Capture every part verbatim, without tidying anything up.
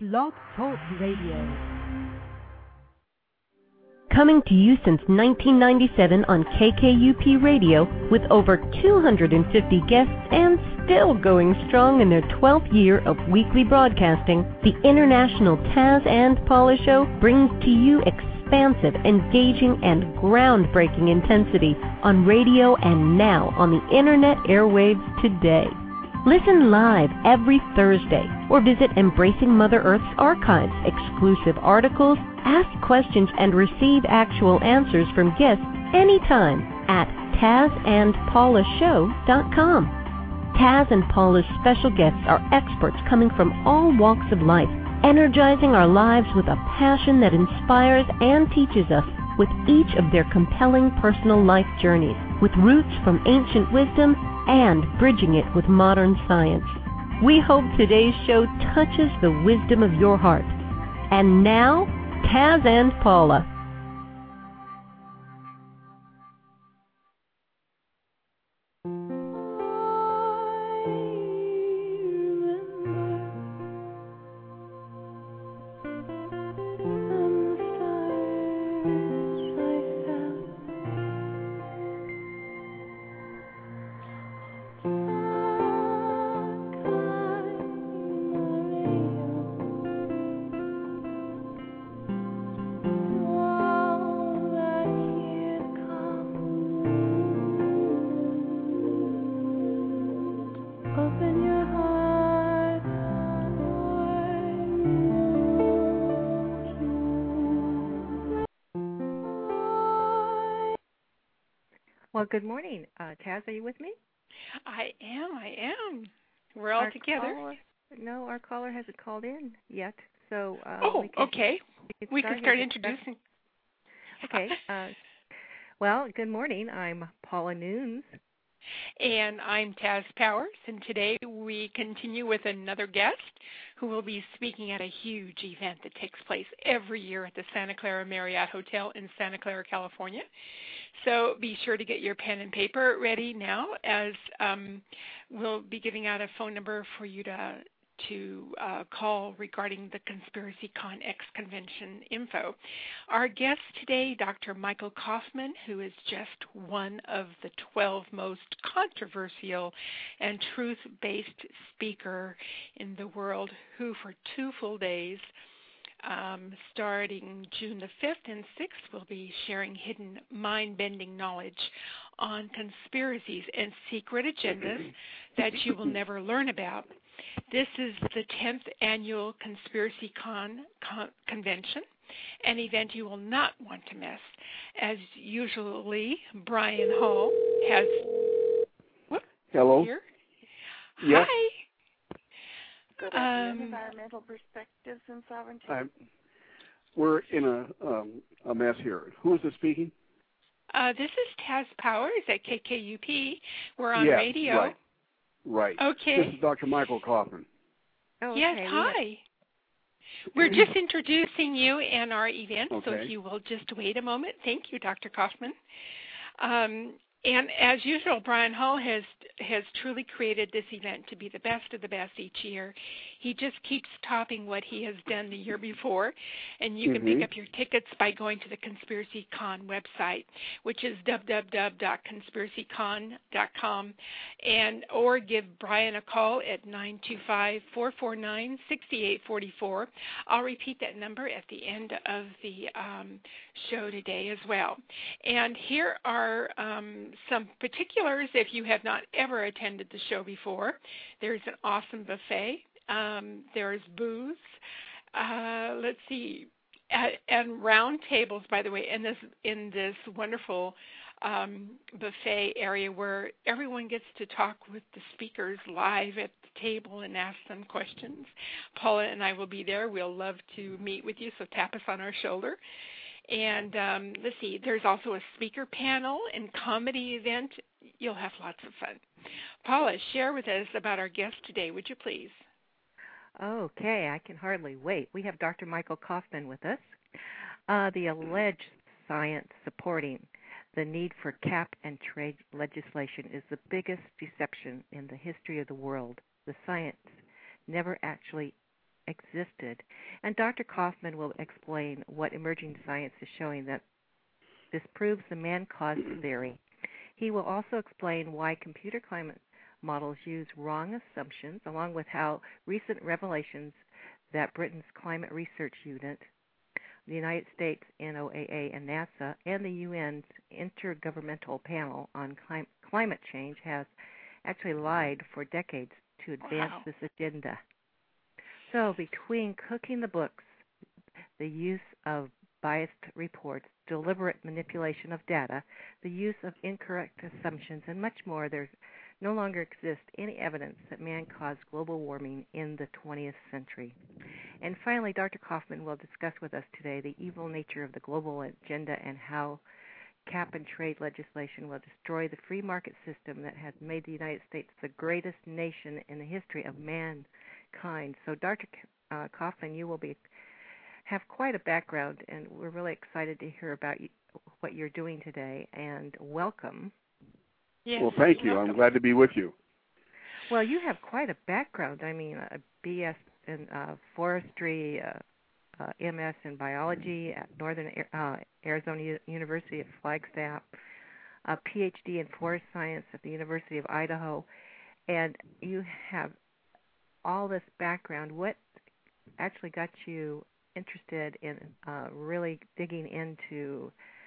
Blog Talk Radio. Coming to you since nineteen ninety-seven on K K U P Radio with over two hundred fifty guests and still going strong in their twelfth year of weekly broadcasting, the International Taz and Paula Show brings to you expansive, engaging, and groundbreaking intensity on radio and now on the Internet airwaves today. Listen live every Thursday or visit Embracing Mother Earth's archives, exclusive articles, ask questions, and receive actual answers from guests anytime at taz and paula show dot com. Taz and Paula's special guests are experts coming from all walks of life, energizing our lives with a passion that inspires and teaches us with each of their compelling personal life journeys, with roots from ancient wisdom and bridging it with modern science. We hope today's show touches the wisdom of your heart. And now, Taz and Paula. Well, good morning. Uh, Taz, are you with me? I am, I am. We're all our together. Caller, no, our caller hasn't called in yet. So uh, Oh, we can, okay. We can we start, can start introducing. Okay. Uh, well, good morning. I'm Paula Nunes. And I'm Taz Powers, and today we continue with another guest who will be speaking at a huge event that takes place every year at the Santa Clara Marriott Hotel in Santa Clara, California. So be sure to get your pen and paper ready now, as um, we'll be giving out a phone number for you to to uh, call regarding the Conspiracy Con X convention info. Our guest today, Doctor Michael Kaufman, who is just one of the twelve most controversial and truth-based speaker in the world, who for two full days, um, starting June the fifth and sixth, will be sharing hidden mind-bending knowledge on conspiracies and secret agendas that you will never learn about. This is the tenth annual Conspiracy Con, Con Convention, an event you will not want to miss. As usually, Brian Hall has... Whoop, Hello. Here. Yes. Hi. Good Um, afternoon, Environmental Perspectives and Sovereignty. I'm, we're in a um, a mess here. Who is this speaking? Uh, this is Taz Powers at K K U P. We're on yes, radio. Right. Right. Okay. This is Doctor Michael Kaufman. Oh, Yes, okay. hi. We're just introducing you and our event, Okay. so if you will just wait a moment. Thank you, Doctor Kaufman. Um, and as usual, Brian Hall has has truly created this event to be the best of the best each year. He just keeps topping what he has done the year before, and you mm-hmm. can pick up your tickets by going to the Conspiracy Con website, which is w w w dot conspiracy con dot com, and or give Brian a call at nine two five, four four nine, six eight four four. I'll repeat that number at the end of the um, show today as well. And here are um, some particulars if you have not ever attended the show before. There's an awesome buffet. Um, there's booths. Uh, let's see, at, and round tables, by the way, in this in this wonderful um, buffet area where everyone gets to talk with the speakers live at the table and ask them questions. Paula and I will be there. We'll love to meet with you, so tap us on our shoulder. And um, let's see, there's also a speaker panel and comedy event. You'll have lots of fun. Paula, share with us about our guest today, would you please? Okay, I can hardly wait. We have Doctor Michael Kaufman with us. Uh, the alleged science supporting the need for cap and trade legislation is the biggest deception in the history of the world. The science never actually existed. And Doctor Kaufman will explain what emerging science is showing that this proves the man-caused theory. He will also explain why computer climate models use wrong assumptions, along with how recent revelations that Britain's Climate Research Unit, the United States N O A A and NASA, and the U N's Intergovernmental Panel on Clim- Climate Change has actually lied for decades to advance Wow. this agenda. So between cooking the books, the use of biased reports, deliberate manipulation of data, the use of incorrect assumptions, and much more, there no longer exists any evidence that man caused global warming in the twentieth century. And finally, Doctor Kaufman will discuss with us today the evil nature of the global agenda and how cap and trade legislation will destroy the free market system that has made the United States the greatest nation in the history of mankind. So, Doctor Uh, Kaufman, you will be have quite a background, and we're really excited to hear about you, what you're doing today, and welcome. Yes, well, thank you. welcome. I'm glad to be with you. Well, you have quite a background. I mean, a B S in uh, forestry, uh, uh, M S in biology at Northern uh, Arizona U- University at Flagstaff, a P H D in forest science at the University of Idaho, and you have all this background. What actually got you interested in uh, really digging into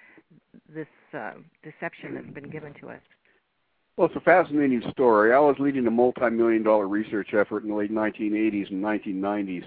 this uh, deception that's been given to us? Well, it's a fascinating story. I was leading a multi-million dollar research effort in the late nineteen eighties and nineteen nineties,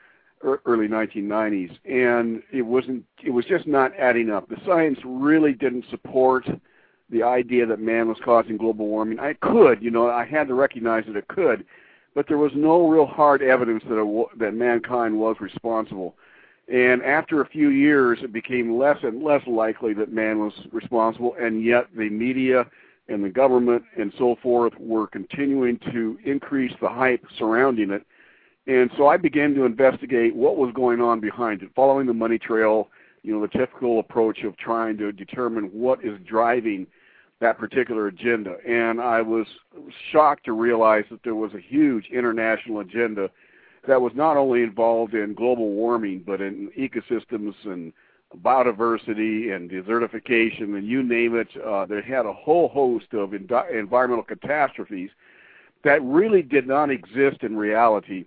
early nineteen nineties, and it wasn't. It was just not adding up. The science really didn't support the idea that man was causing global warming. I could, you know, I had to recognize that it could, but there was no real hard evidence that it, that mankind was responsible. And after a few years, it became less and less likely that man was responsible, and yet the media and the government and so forth were continuing to increase the hype surrounding it. And so I began to investigate what was going on behind it, following the money trail, you know, the typical approach of trying to determine what is driving that particular agenda. And I was shocked to realize that there was a huge international agenda that was not only involved in global warming, but in ecosystems and biodiversity and desertification, and you name it. Uh, they had a whole host of en- environmental catastrophes that really did not exist in reality,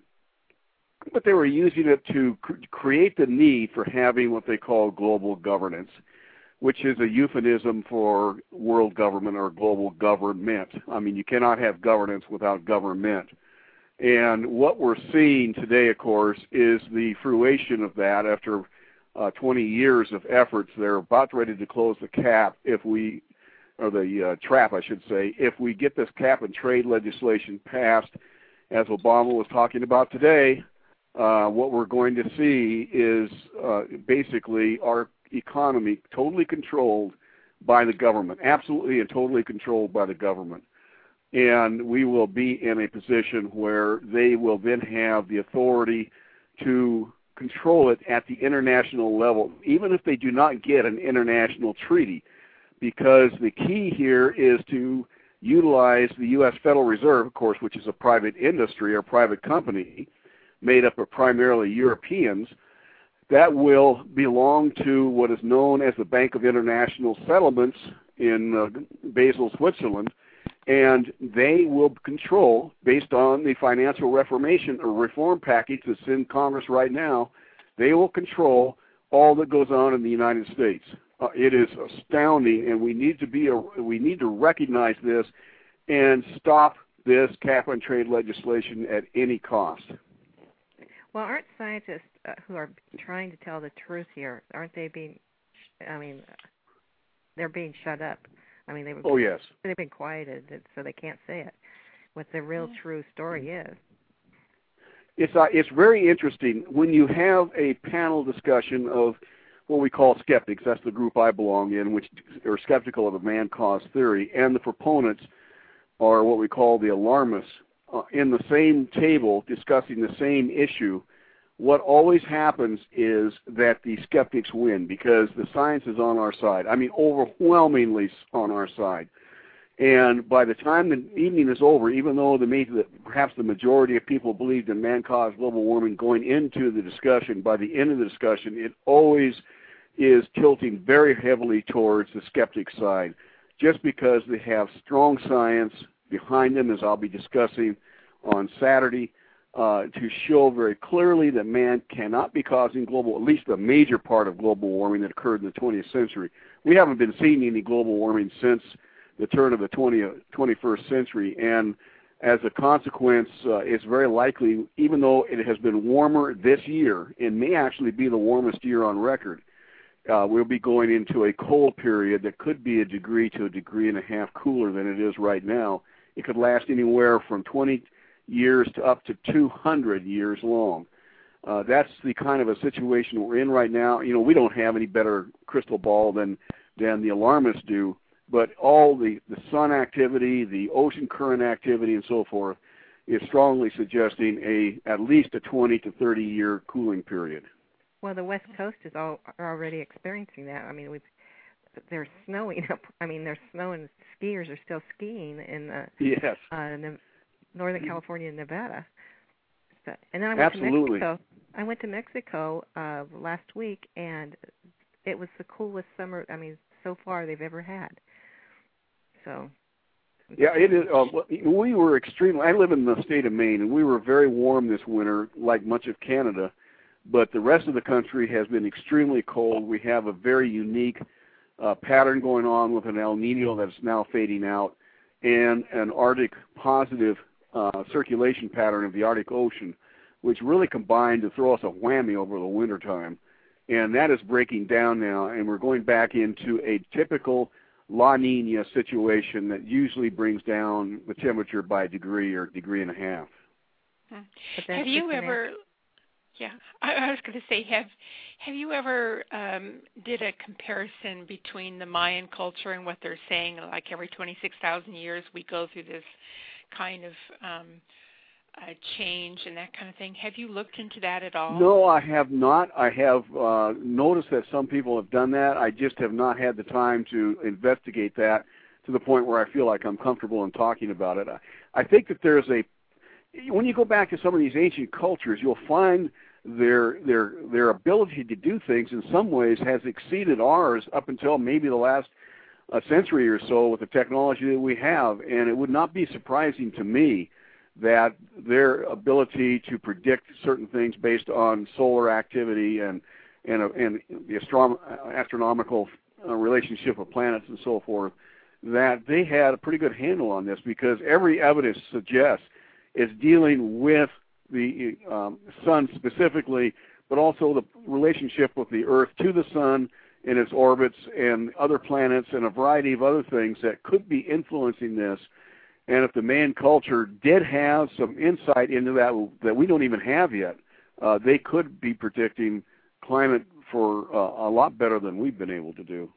but they were using it to cr- create the need for having what they call global governance, which is a euphemism for world government or global government. I mean, you cannot have governance without government. And what we're seeing today, of course, is the fruition of that after uh, twenty years of efforts. They're about ready to close the cap if we, or the uh, trap, I should say, if we get this cap and trade legislation passed, as Obama was talking about today. Uh, what we're going to see is uh, basically our economy totally controlled by the government, absolutely and totally controlled by the government. And we will be in a position where they will then have the authority to control it at the international level, even if they do not get an international treaty, because the key here is to utilize the U S Federal Reserve, of course, which is a private industry or private company made up of primarily Europeans, that will belong to what is known as the Bank of International Settlements in uh, Basel, Switzerland, and they will control, based on the financial reformation or reform package that's in Congress right now, they will control all that goes on in the United States. Uh, it is astounding, and we need to be a, we need to recognize this and stop this cap and trade legislation at any cost. Well, aren't scientists uh, who are trying to tell the truth here, aren't they being, I mean, they're being shut up. I mean, they've, oh, yes. they've been quieted, so they can't say it, what the real true story is. It's, uh, it's very interesting when you have a panel discussion of what we call skeptics. That's the group I belong in, which are skeptical of the man-caused theory, and the proponents are what we call the alarmists. Uh, in the same table discussing the same issue, what always happens is that the skeptics win because the science is on our side. I mean, overwhelmingly on our side. And by the time the evening is over, even though the, the perhaps the majority of people believed in man-caused global warming going into the discussion, by the end of the discussion, it always is tilting very heavily towards the skeptic side, just because they have strong science behind them, as I'll be discussing on Saturday, uh, to show very clearly that man cannot be causing global, at least a major part of global warming that occurred in the twentieth century. We haven't been seeing any global warming since the turn of the twentieth, twenty-first century, and as a consequence, uh, it's very likely, even though it has been warmer this year, it may actually be the warmest year on record, uh, we'll be going into a cold period that could be a degree to a degree and a half cooler than it is right now. It could last anywhere from twenty years to up to two hundred years long. Uh, that's the kind of a situation we're in right now. You know, we don't have any better crystal ball than than the alarmists do, but all the, the sun activity, the ocean current activity, and so forth is strongly suggesting a at least a twenty to thirty year cooling period. Well, the West Coast is all are already experiencing that. I mean, we've they're snowing up. I mean, there's snow and skiers are still skiing in the yes. uh, in the Northern California and Nevada. So, and then I went Absolutely. to Mexico. I went to Mexico uh, last week, and it was the coolest summer, I mean, so far they've ever had. So. Yeah, it is. Uh, we were extremely. I live in the state of Maine, and we were very warm this winter, like much of Canada. But the rest of the country has been extremely cold. We have a very unique uh, pattern going on with an El Nino that's now fading out, and an Arctic positive uh, circulation pattern of the Arctic Ocean, which really combined to throw us a whammy over the wintertime. And that is breaking down now, and we're going back into a typical La Nina situation that usually brings down the temperature by a degree or degree and a half. Hmm. Have you ever, yeah, I, I was going to say, have have you ever um, did a comparison between the Mayan culture and what they're saying, like every twenty-six thousand years we go through this kind of um, uh, change and that kind of thing? Have you looked into that at all? No, I have not. I have uh, noticed that some people have done that. I just have not had the time to investigate that to the point where I feel like I'm comfortable in talking about it. I, I think that there's a, when you go back to some of these ancient cultures, you'll find their their their ability to do things in some ways has exceeded ours up until maybe the last a century or so with the technology that we have, and it would not be surprising to me that their ability to predict certain things based on solar activity and and, and the astrom- astronomical uh, relationship of planets and so forth, that they had a pretty good handle on this, because every evidence suggests it's dealing with the um, sun specifically, but also the relationship with the Earth to the sun in its orbits and other planets and a variety of other things that could be influencing this. And if the Mayan culture did have some insight into that that we don't even have yet, uh, they could be predicting climate for uh, a lot better than we've been able to do.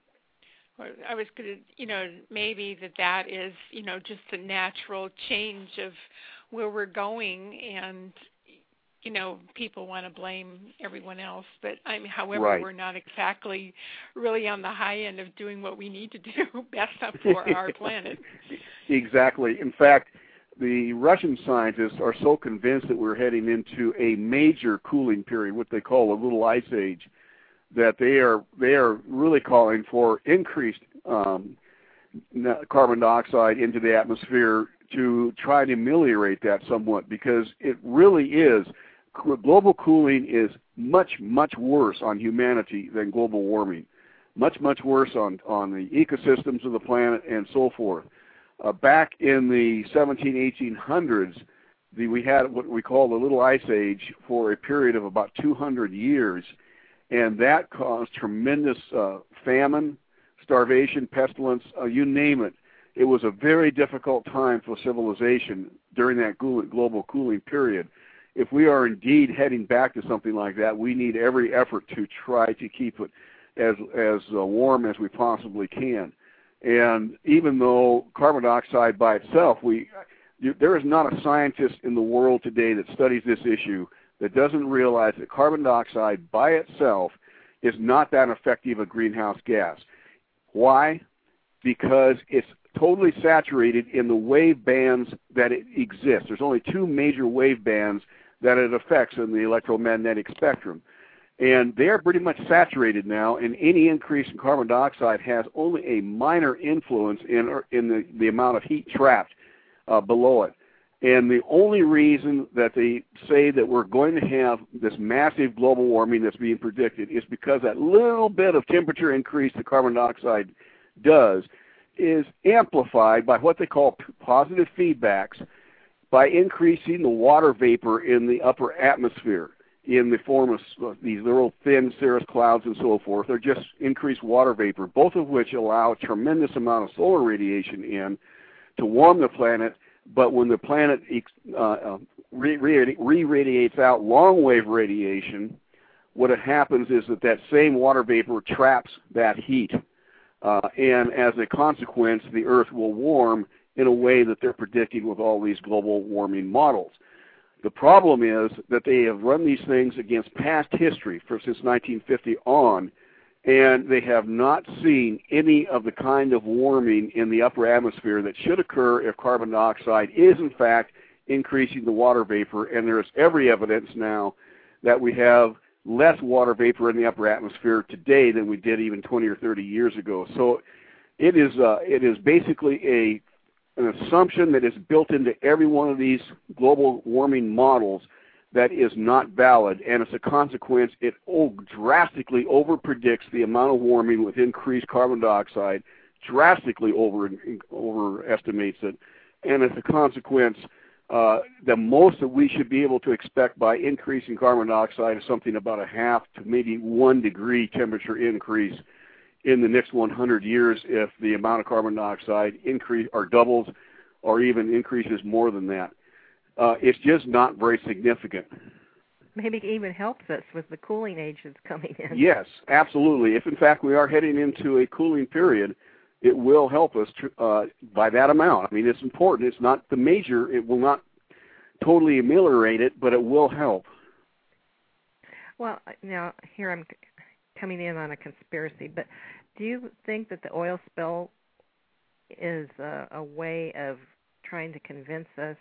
I was going to, you know, maybe that that is, you know, just a natural change of where we're going, and, you know, people want to blame everyone else. But, I mean, however, right. we're not exactly really on the high end of doing what we need to do best up for our planet. Exactly. In fact, the Russian scientists are so convinced that we're heading into a major cooling period, what they call a little ice age, that they are they are really calling for increased um, carbon dioxide into the atmosphere to try to ameliorate that somewhat, because it really is, global cooling is much, much worse on humanity than global warming, much, much worse on, on the ecosystems of the planet and so forth. Uh, back in the seventeen, eighteen hundreds, the, we had what we call the Little Ice Age for a period of about two hundred years, and that caused tremendous uh, famine, starvation, pestilence, uh, you name it. It was a very difficult time for civilization during that global cooling period. If we are indeed heading back to something like that, we need every effort to try to keep it as as uh, warm as we possibly can. And even though carbon dioxide by itself, we there is not a scientist in the world today that studies this issue that doesn't realize that carbon dioxide by itself is not that effective a greenhouse gas. Why? Because it's totally saturated in the wave bands that it exists. There's only two major wave bands that it affects in the electromagnetic spectrum. And they're pretty much saturated now, and any increase in carbon dioxide has only a minor influence in, in the, the amount of heat trapped uh, below it. And the only reason that they say that we're going to have this massive global warming that's being predicted is because that little bit of temperature increase that carbon dioxide does is amplified by what they call positive feedbacks by increasing the water vapor in the upper atmosphere in the form of these little thin cirrus clouds and so forth. They're just increased water vapor, both of which allow a tremendous amount of solar radiation in to warm the planet. But when the planet uh, uh, re-radiates out long-wave radiation, what it happens is that that same water vapor traps that heat. Uh, and as a consequence, the Earth will warm in a way that they're predicting with all these global warming models. The problem is that they have run these things against past history for since nineteen fifty on, and they have not seen any of the kind of warming in the upper atmosphere that should occur if carbon dioxide is, in fact, increasing the water vapor. And there is every evidence now that we have less water vapor in the upper atmosphere today than we did even twenty or thirty years ago. So it is, uh, it is basically a an assumption that is built into every one of these global warming models that is not valid, and as a consequence, it oh, drastically overpredicts the amount of warming with increased carbon dioxide, drastically over overestimates it, and as a consequence, uh, the most that we should be able to expect by increasing carbon dioxide is something about a half to maybe one degree temperature increase in the next one hundred years if the amount of carbon dioxide increase or doubles or even increases more than that. Uh, it's just not very significant. Maybe it even helps us with the cooling age that's coming in. Yes, absolutely. If, in fact, we are heading into a cooling period, it will help us to, uh, by that amount. I mean, it's important. It's not the major. It will not totally ameliorate it, but it will help. Well, now, here I'm coming in on a conspiracy, but do you think that the oil spill is a, a way of trying to convince us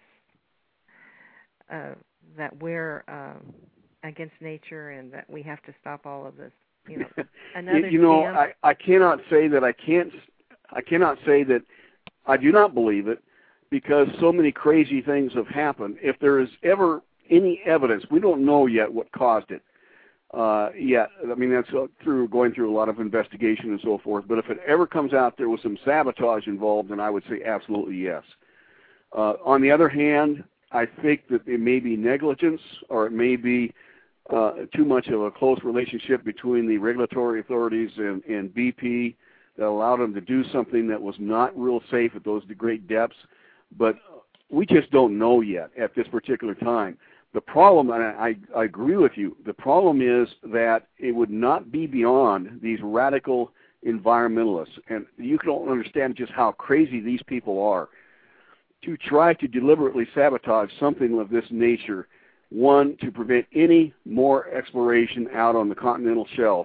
uh, that we're uh, against nature and that we have to stop all of this? You know, another you know, scam? I, I cannot say that I can't. I cannot say that I do not believe it because so many crazy things have happened. If there is ever any evidence, we don't know yet what caused it. Uh, yeah, I mean, that's uh, through going through a lot of investigation and so forth. But if it ever comes out there was some sabotage involved, then I would say absolutely yes. Uh, on the other hand, I think that it may be negligence or it may be uh, too much of a close relationship between the regulatory authorities and, and B P that allowed them to do something that was not real safe at those great depths. But we just don't know yet at this particular time. The problem, and I, I agree with you, the problem is that it would not be beyond these radical environmentalists, and you don't understand just how crazy these people are, to try to deliberately sabotage something of this nature, one, to prevent any more exploration out on the continental shelf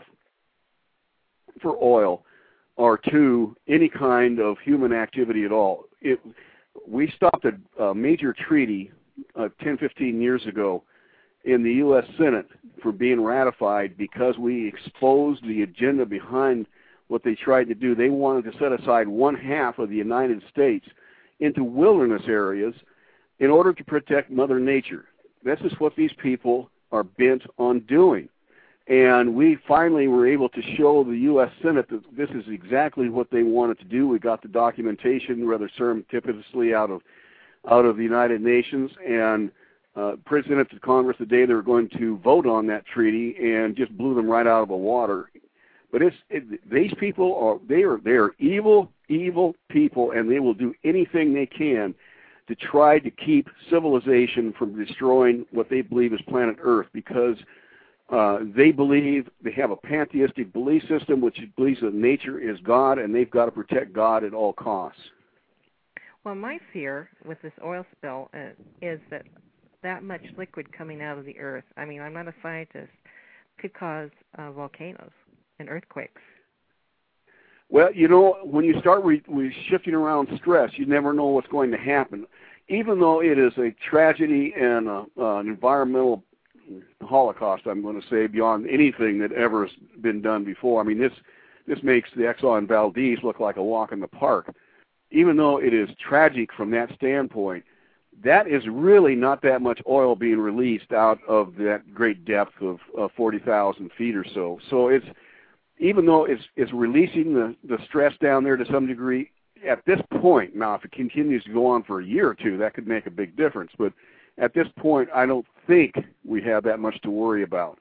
for oil, or two, any kind of human activity at all. It, we stopped a, a major treaty Uh, ten, fifteen years ago in the U S Senate for being ratified because we exposed the agenda behind what they tried to do. They wanted to set aside one half of the United States into wilderness areas in order to protect Mother Nature. This is what these people are bent on doing. And we finally were able to show the U S Senate that this is exactly what they wanted to do. We got the documentation rather surreptitiously out of out of the United Nations and uh, presented to Congress the day they were going to vote on that treaty and just blew them right out of the water. But it's it, these people are they are they are evil, evil people, and they will do anything they can to try to keep civilization from destroying what they believe is planet Earth, because uh, they believe they have a pantheistic belief system which believes that nature is God, and they've got to protect God at all costs. Well, my fear with this oil spill uh, is that that much liquid coming out of the earth, I mean, I'm not a scientist, could cause uh, volcanoes and earthquakes. Well, you know, when you start re- re- shifting around stress, you never know what's going to happen. Even though it is a tragedy and a, uh, an environmental holocaust, I'm going to say, beyond anything that ever has been done before. I mean, this this makes the Exxon Valdez look like a walk in the park. Even though it is tragic from that standpoint, that is really not that much oil being released out of that great depth of uh, forty thousand feet or so. So it's, even though it's, it's releasing the, the stress down there to some degree, at this point, now if it continues to go on for a year or two, that could make a big difference. But at this point, I don't think we have that much to worry about.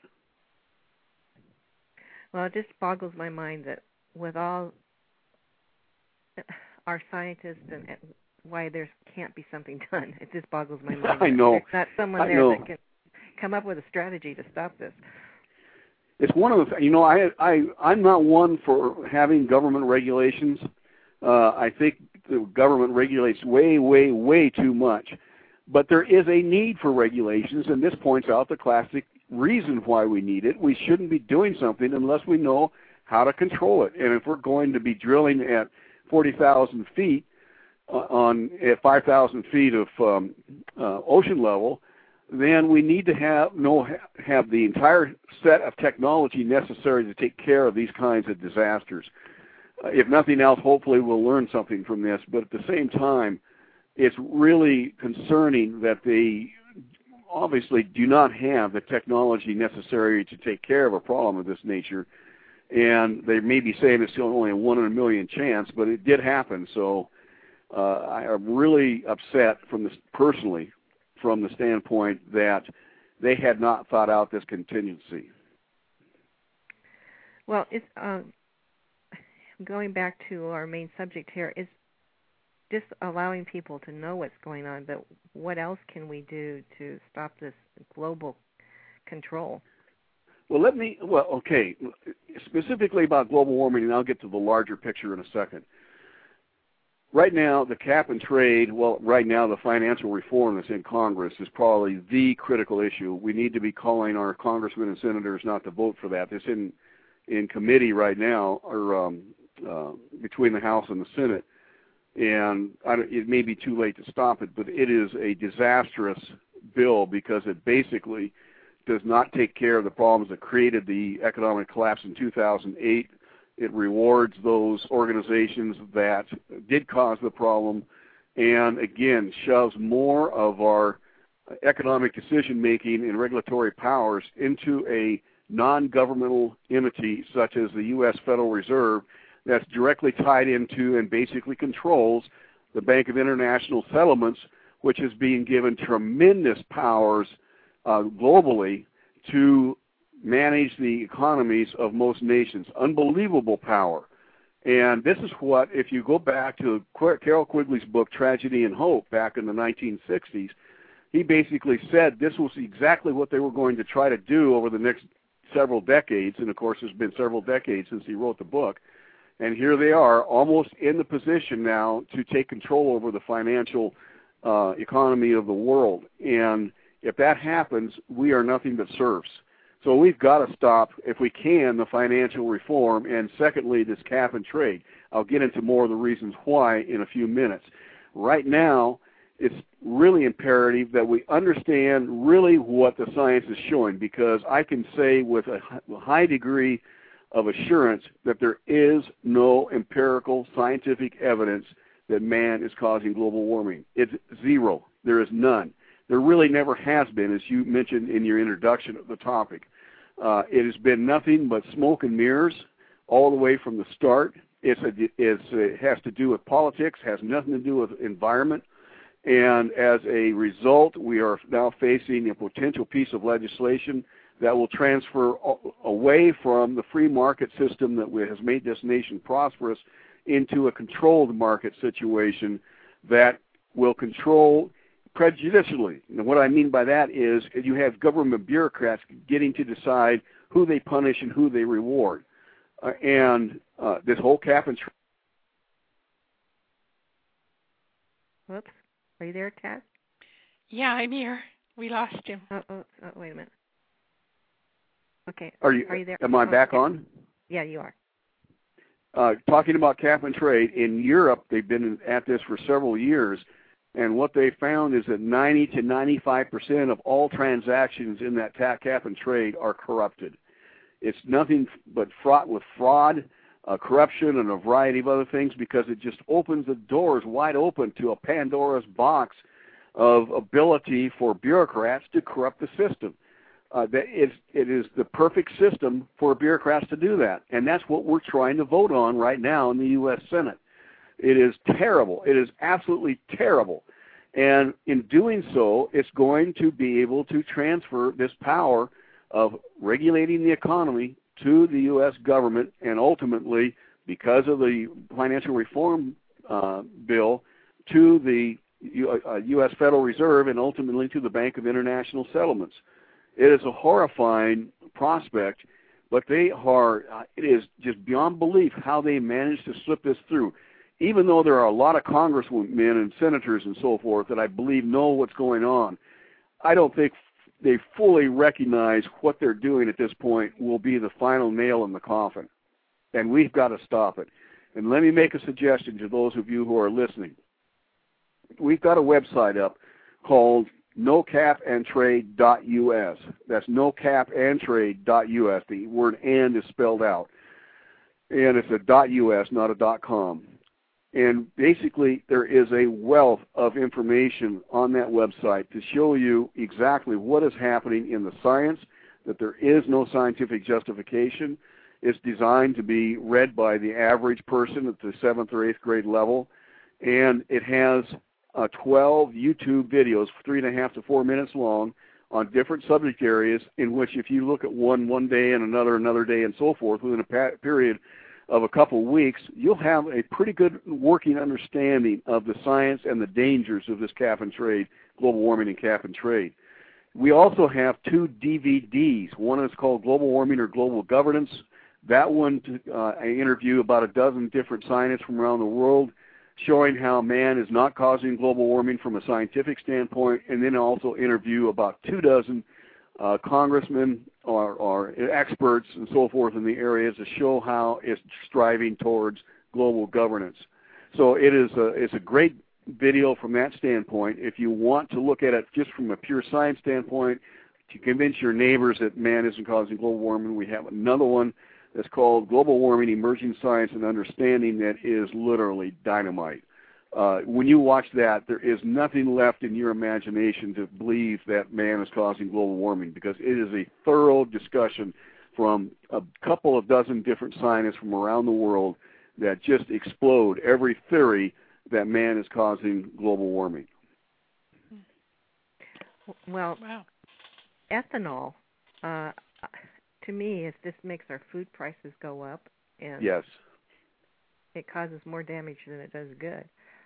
Well, it just boggles my mind that with all our scientists and why there can't be something done. It just boggles my mind. I know. There's not someone I there know. that can come up with a strategy to stop this. It's one of the, you know, I, I, I'm not one for having government regulations. Uh, I think the government regulates way, way, way too much. But there is a need for regulations, and this points out the classic reason why we need it. We shouldn't be doing something unless we know how to control it. And if we're going to be drilling at forty thousand feet on at five thousand feet of um, uh, ocean level, then we need to have know have the entire set of technology necessary to take care of these kinds of disasters. Uh, if nothing else, hopefully we'll learn something from this. But at the same time, it's really concerning that they obviously do not have the technology necessary to take care of a problem of this nature. And they may be saying it's still only a one in a million chance, but it did happen. So uh, I am really upset from this personally, from the standpoint that they had not thought out this contingency. Well, it's uh, going back to our main subject here, is just allowing people to know what's going on, but what else can we do to stop this global control? Well, let me, well, okay, specifically about global warming, and I'll get to the larger picture in a second. Right now, the cap and trade, well, right now the financial reform that's in Congress is probably the critical issue. We need to be calling our congressmen and senators not to vote for that. It's in, in committee right now, or um, uh, between the House and the Senate. And I don't, it may be too late to stop it, but it is a disastrous bill because it basically does not take care of the problems that created the economic collapse in two thousand eight. It rewards those organizations that did cause the problem and, again, shoves more of our economic decision-making and regulatory powers into a non-governmental entity such as the U S Federal Reserve that's directly tied into and basically controls the Bank of International Settlements, which is being given tremendous powers uh, globally to manage the economies of most nations. Unbelievable power. And this is what, if you go back to Carroll Quigley's book, Tragedy and Hope, back in the nineteen sixties, he basically said this was exactly what they were going to try to do over the next several decades. And, of course, there's been several decades since he wrote the book. And here they are, almost in the position now to take control over the financial uh, economy of the world. And if that happens, we are nothing but serfs. So we've got to stop, if we can, the financial reform, and secondly, this cap and trade. I'll get into more of the reasons why in a few minutes. Right now, it's really imperative that we understand really what the science is showing, because I can say with a high degree of assurance that there is no empirical scientific evidence that man is causing global warming. It's zero. There is none. There really never has been, as you mentioned in your introduction of the topic. Uh, it has been nothing but smoke and mirrors all the way from the start. It's a, it's, it has to do with politics, has nothing to do with environment. And as a result, we are now facing a potential piece of legislation that will transfer away from the free market system that has made this nation prosperous into a controlled market situation that will control prejudicially. And what I mean by that is you have government bureaucrats getting to decide who they punish and who they reward. Uh, and uh, this whole cap and trade. Whoops. Are you there, Taz? Yeah, I'm here. We lost him. Oh, oh, oh wait a minute. Okay. Are you, are you there? am I oh, back okay. on? Yeah, you are. uh, talking about cap and trade, in Europe, they've been at this for several years, and what they found is that ninety to ninety-five percent of all transactions in that cap and trade are corrupted. It's nothing but fraught with fraud, uh, corruption, and a variety of other things, because it just opens the doors wide open to a Pandora's box of ability for bureaucrats to corrupt the system. Uh, that is, it is the perfect system for bureaucrats to do that, and that's what we're trying to vote on right now in the U S Senate. It is terrible. It is absolutely terrible. And in doing so, it's going to be able to transfer this power of regulating the economy to the U S government, and ultimately, because of the financial reform uh, bill, to the U- uh, U S Federal Reserve, and ultimately to the Bank of International Settlements. It is a horrifying prospect, but they are, uh, it is just beyond belief how they managed to slip this through. Even though there are a lot of congressmen and senators and so forth that I believe know what's going on, I don't think they fully recognize what they're doing at this point will be the final nail in the coffin. And we've got to stop it. And let me make a suggestion to those of you who are listening. We've got a website up called no cap and trade dot U S. That's no cap and trade dot U S. The word "and" is spelled out. And it's a .us, not a .com. And basically, there is a wealth of information on that website to show you exactly what is happening in the science, that there is no scientific justification. It's designed to be read by the average person at the seventh or eighth grade level. And it has uh, twelve YouTube videos, three and a half to four minutes long, on different subject areas, in which if you look at one one day and another another day and so forth within a pa- period of a couple weeks, you'll have a pretty good working understanding of the science and the dangers of this cap and trade, global warming and cap and trade. We also have two D V Ds. One is called Global Warming or Global Governance. That one, uh, I interview about a dozen different scientists from around the world, showing how man is not causing global warming from a scientific standpoint, and then also interview about two dozen uh, congressmen or, or experts and so forth in the areas to show how it's striving towards global governance. So it is a, it's a great video from that standpoint. If you want to look at it just from a pure science standpoint, to convince your neighbors that man isn't causing global warming, we have another one that's called Global Warming, Emerging Science and Understanding, that is literally dynamite. Uh, when you watch that, there is nothing left in your imagination to believe that man is causing global warming, because it is a thorough discussion from a couple of dozen different scientists from around the world that just explode every theory that man is causing global warming. Well, wow. ethanol, uh, to me, it just makes our food prices go up, and yes, it causes more damage than it does good.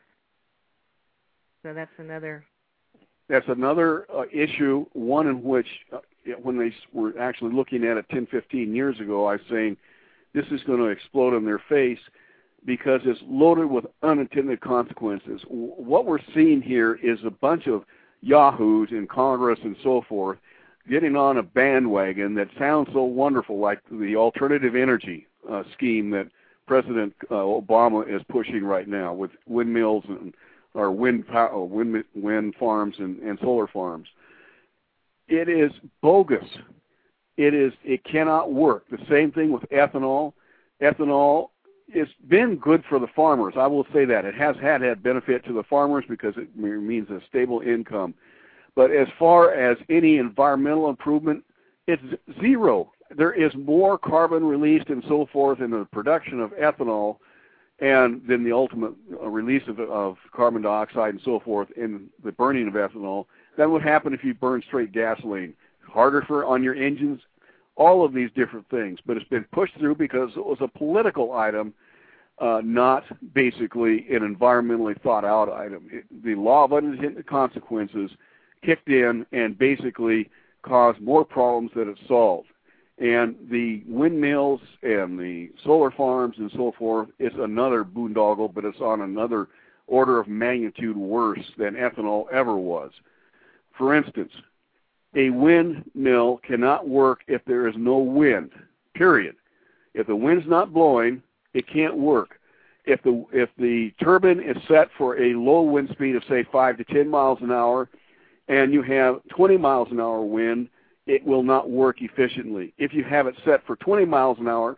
So that's another. That's another uh, issue, one in which uh, when they were actually looking at it ten, fifteen years ago, I was saying this is going to explode in their face because it's loaded with unintended consequences. W- what we're seeing here is a bunch of yahoos in Congress and so forth getting on a bandwagon that sounds so wonderful, like the alternative energy uh, scheme that President uh, Obama is pushing right now with windmills and or wind power, wind wind farms and, and solar farms. It is bogus. It is. It cannot work. The same thing with ethanol. Ethanol, it's been good for the farmers. I will say that. It has had had benefit to the farmers because it means a stable income. But as far as any environmental improvement, it's zero. There is more carbon released and so forth in the production of ethanol and then the ultimate release of, of carbon dioxide and so forth in the burning of ethanol than would happen if you burn straight gasoline. Harder for on your engines, all of these different things. But it's been pushed through because it was a political item, uh, not basically an environmentally thought out item. It, the law of unintended consequences kicked in and basically caused more problems than it solved. And the windmills and the solar farms and so forth is another boondoggle, but it's on another order of magnitude worse than ethanol ever was. For instance, a windmill cannot work if there is no wind, period. If the wind's not blowing, It can't work. If the if the turbine is set for a low wind speed of say five to ten miles an hour, and you have twenty miles an hour wind, it will not work efficiently. If you have it set for twenty miles an hour,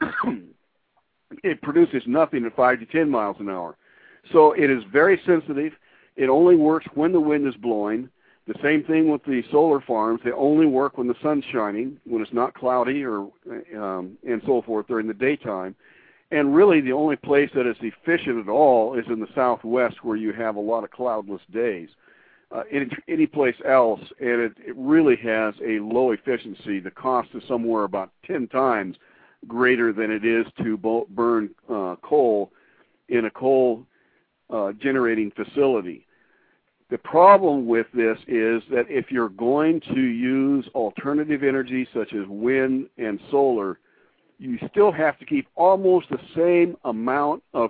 it produces nothing at five to ten miles an hour. So it is very sensitive. It only works when the wind is blowing. The same thing with the solar farms. They only work when the sun's shining, when it's not cloudy or um, and so forth during the daytime. And really the only place that is efficient at all is in the Southwest, where you have a lot of cloudless days. Uh, any, any place else, and it, it really has a low efficiency. The cost is somewhere about ten times greater than it is to bo- burn uh, coal in a coal uh, generating facility. The problem with this is that if you're going to use alternative energy such as wind and solar, you still have to keep almost the same amount of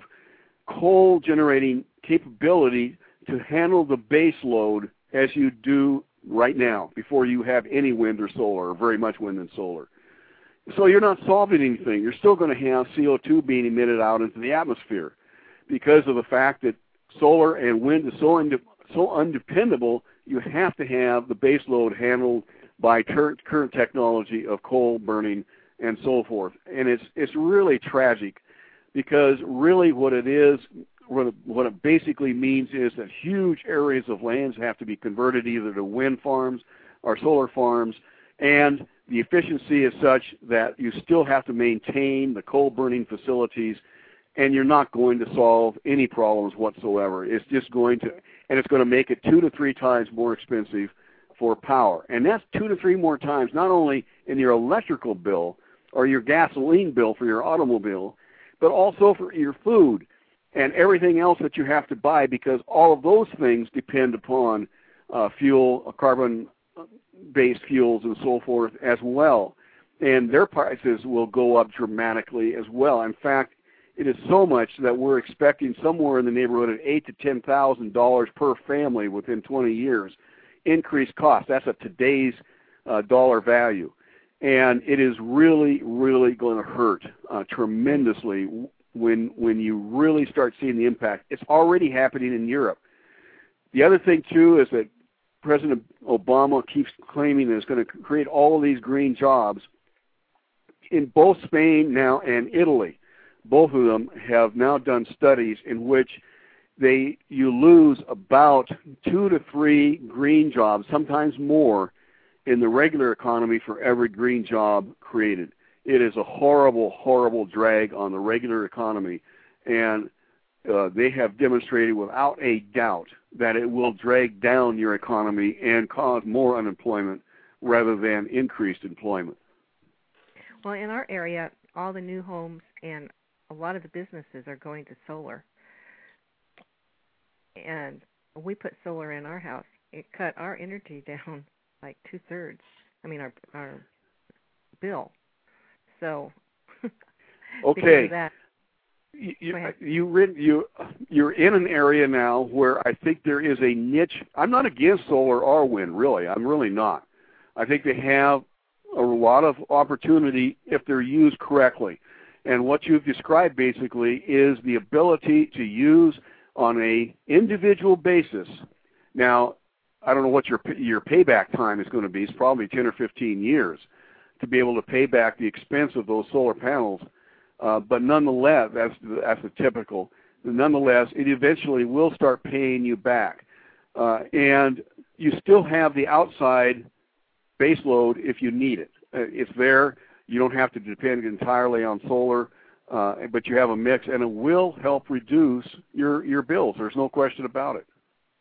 coal generating capability to handle the base load as you do right now before you have any wind or solar, or very much wind and solar. So you're not solving anything. You're still going to have C O two being emitted out into the atmosphere because of the fact that solar and wind is so, ind- so undependable. You have to have the base load handled by ter- current technology of coal burning and so forth. And it's it's really tragic, because really what it is, what it, what it basically means is that huge areas of lands have to be converted either to wind farms or solar farms, and the efficiency is such that you still have to maintain the coal burning facilities, and you're not going to solve any problems whatsoever. It's just going to, and it's going to make it two to three times more expensive for power. And that's two to three more times, not only in your electrical bill or your gasoline bill for your automobile, but also for your food and everything else that you have to buy, because all of those things depend upon uh, fuel, uh, carbon-based fuels and so forth as well. And their prices will go up dramatically as well. In fact, it is so much that we're expecting somewhere in the neighborhood of eight to ten thousand dollars per family within twenty years increased cost. That's at today's uh, dollar value. And it is really, really going to hurt uh, tremendously when when you really start seeing the impact. It's already happening in Europe. The other thing, too, is that President Obama keeps claiming that it's going to create all of these green jobs. In both Spain now and Italy, both of them have now done studies in which they you lose about two to three green jobs, sometimes more, in the regular economy for every green job created. It is a horrible, horrible drag on the regular economy, and uh, they have demonstrated without a doubt that it will drag down your economy and cause more unemployment rather than increased employment. Well, in our area, all the new homes and a lot of the businesses are going to solar. And we put solar in our house. It cut our energy down like two-thirds. I mean, our our bill. So, okay. That, you you you you're in an area now where I think there is a niche. I'm not against solar or wind, really. I'm really not. I think they have a lot of opportunity if they're used correctly. And what you've described basically is the ability to use on a individual basis. Now, I don't know what your your payback time is going to be. It's probably ten or fifteen years to be able to pay back the expense of those solar panels. Uh, but nonetheless, that's that's the typical. Nonetheless, it eventually will start paying you back, uh, and you still have the outside base load if you need it. Uh, it's there. You don't have to depend entirely on solar, uh, but you have a mix, and it will help reduce your your bills. There's no question about it.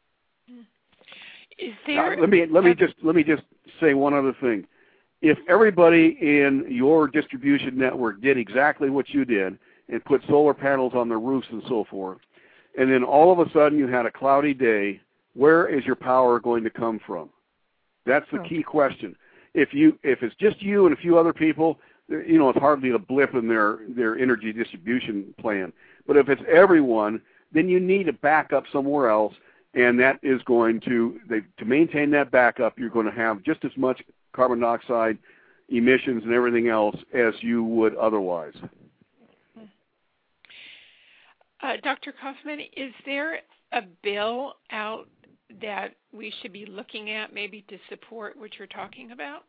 Is there? Uh, let me let me just let me just say one other thing. If everybody in your distribution network did exactly what you did and put solar panels on their roofs and so forth, and then all of a sudden you had a cloudy day, where is your power going to come from? That's the key question. If you if it's just you and a few other people, you know, it's hardly a blip in their, their energy distribution plan. But if it's everyone, then you need a backup somewhere else, and that is going to they, to maintain that backup, you're going to have just as much carbon dioxide emissions and everything else as you would otherwise. Uh, Doctor Kaufman, is there a bill out that we should be looking at maybe to support what you're talking about?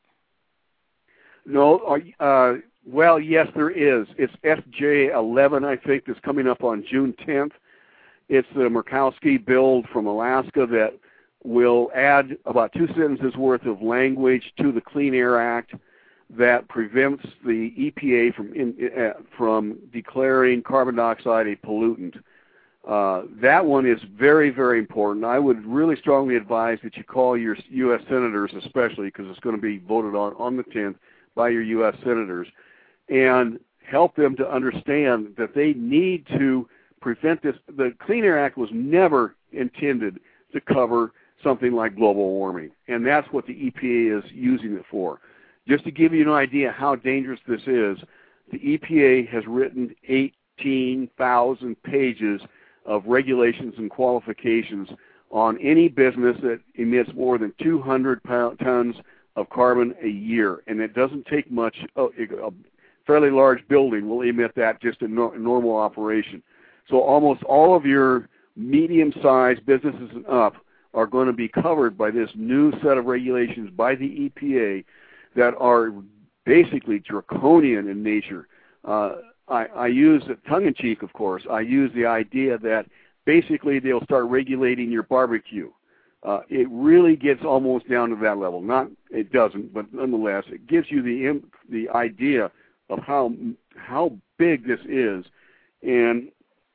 No, uh, well, yes, there is. It's F J eleven, I think, that's coming up on June tenth. It's the Murkowski bill from Alaska that will add about two sentences worth of language to the Clean Air Act that prevents the E P A from in, uh, from declaring carbon dioxide a pollutant. Uh, that one is very, very important. I would really strongly advise that you call your U S senators, especially because it's going to be voted on on the tenth by your U S senators, and help them to understand that they need to prevent this. The Clean Air Act was never intended to cover something like global warming, and that's what the E P A is using it for. Just to give you an idea how dangerous this is, the E P A has written eighteen thousand pages of regulations and qualifications on any business that emits more than two hundred tons of carbon a year, and it doesn't take much. A fairly large building will emit that just in no, normal operation. So almost all of your medium-sized businesses and up are going to be covered by this new set of regulations by the E P A that are basically draconian in nature. Uh, I, I use, tongue-in-cheek, of course, I use the idea that basically they'll start regulating your barbecue. Uh, it really gets almost down to that level. Not, it doesn't, but nonetheless, it gives you the the idea of how how big this is. And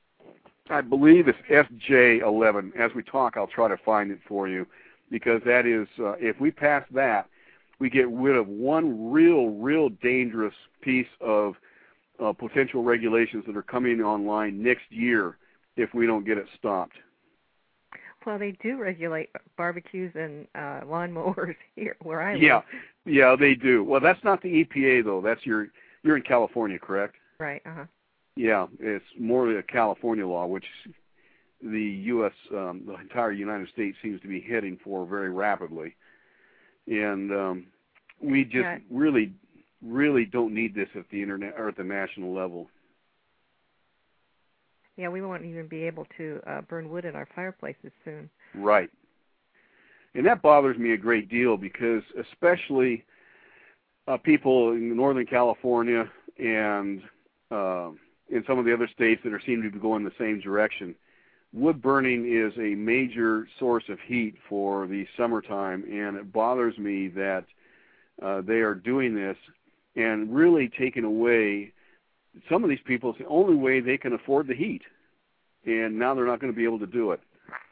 I believe it's F J eleven. As we talk, I'll try to find it for you, because that is, uh, if we pass that, we get rid of one real, real dangerous piece of uh, potential regulations that are coming online next year if we don't get it stopped. Well, they do regulate barbecues and uh, lawnmowers here where I live. Yeah, yeah, they do. Well, that's not the E P A though. That's your. You're in California, correct? Right. Uh huh. Yeah, it's more a California law, which the U S, um, the entire United States seems to be heading for very rapidly, and um, we just yeah. really, really don't need this at the internet or at the national level. Yeah, we won't even be able to uh, burn wood in our fireplaces soon. Right. And that bothers me a great deal because especially uh, people in Northern California and uh, in some of the other states that are seem to be going the same direction, wood burning is a major source of heat for the summertime, and it bothers me that uh, they are doing this and really taking away some of these people. It's the only way they can afford the heat, and now they're not going to be able to do it.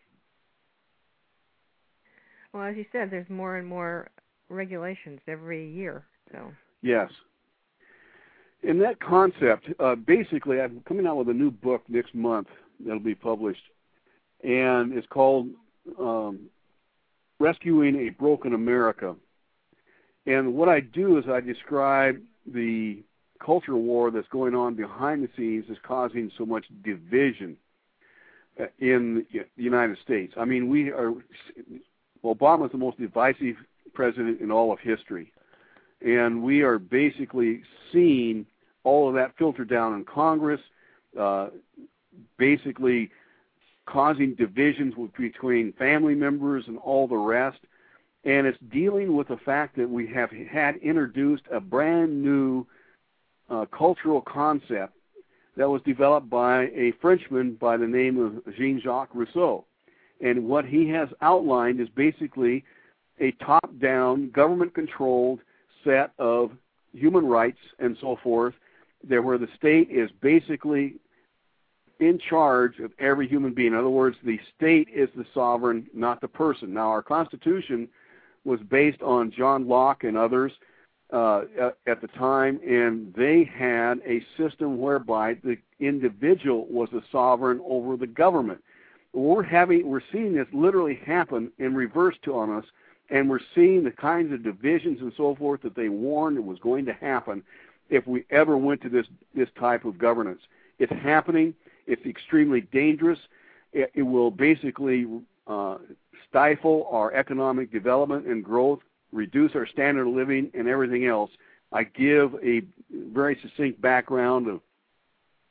Well, as you said, there's more and more regulations every year. So yes. In that concept, uh, basically, I'm coming out with a new book next month that'll be published, and it's called um, Rescuing a Broken America. And what I do is I describe the culture war that's going on behind the scenes is causing so much division in the United States. I mean, we are, Obama's the most divisive president in all of history. And we are basically seeing all of that filter down in Congress, uh, basically causing divisions between family members and all the rest. And it's dealing with the fact that we have had introduced a brand new uh, cultural concept that was developed by a Frenchman by the name of Jean-Jacques Rousseau. And what he has outlined is basically a top-down, government-controlled set of human rights and so forth, there where the state is basically in charge of every human being. In other words, the state is the sovereign, not the person. Now, our Constitution was based on John Locke and others uh, at, at the time, and they had a system whereby the individual was a sovereign over the government. We're having, we're seeing this literally happen in reverse to on us, and we're seeing the kinds of divisions and so forth that they warned was going to happen if we ever went to this this type of governance. It's happening. It's extremely dangerous. It, it will basically uh, stifle our economic development and growth, reduce our standard of living and everything else. I give a very succinct background of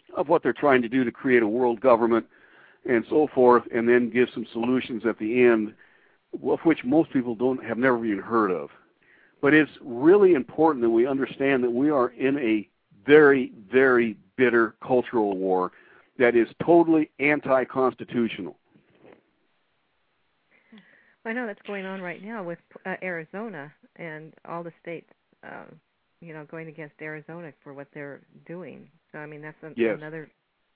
of what they're trying to do to create a world government and so forth, and then give some solutions at the end, of which most people don't have never even heard of. But it's really important that we understand that we are in a very, very bitter cultural war that is totally anti-constitutional. I know that's going on right now with uh, Arizona and all the states, uh, you know, going against Arizona for what they're doing. So, I mean, that's a, yes. another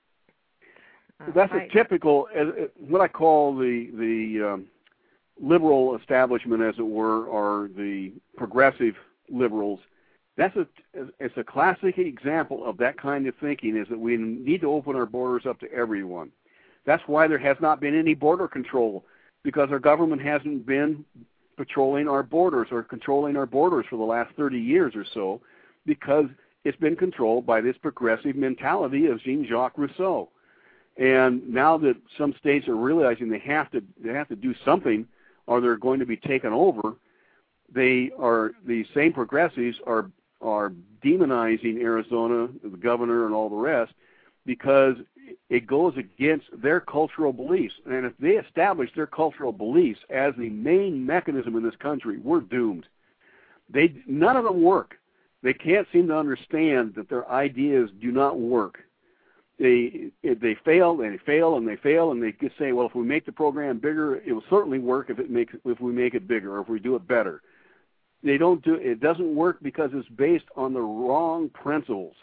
uh, That's fight. a typical, uh, what I call the, the um, liberal establishment, as it were, or the progressive liberals. That's a, it's a classic example of that kind of thinking, is that we need to open our borders up to everyone. That's why there has not been any border control, because our government hasn't been patrolling our borders or controlling our borders for the last thirty years or so, because it's been controlled by this progressive mentality of Jean-Jacques Rousseau. And now that some states are realizing they have to they have to do something, or they're going to be taken over, they are the same progressives are are demonizing Arizona, the governor, and all the rest, because it goes against their cultural beliefs. And if they establish their cultural beliefs as the main mechanism in this country, we're doomed. They none of them work. They can't seem to understand that their ideas do not work. They they fail and they fail and they fail, and they just say, well, if we make the program bigger, it will certainly work if it makes if we make it bigger, or if we do it better. They don't do it doesn't work because it's based on the wrong principles.